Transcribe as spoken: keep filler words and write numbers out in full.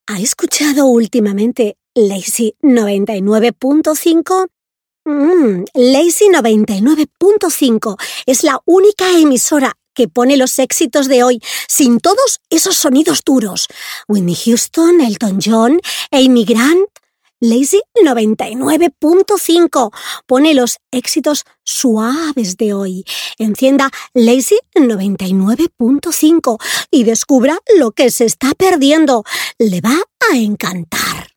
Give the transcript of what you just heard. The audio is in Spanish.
¿Ha escuchado últimamente Lazy noventa y nueve punto cinco? Mm, Lazy noventa y nueve punto cinco es la única emisora que pone los éxitos de hoy sin todos esos sonidos duros. Whitney Houston, Elton John, Amy Grant. Lazy noventa y nueve punto cinco pone los éxitos suaves de hoy. Encienda Lazy noventa y nueve punto cinco y descubra lo que se está perdiendo. Le va a encantar.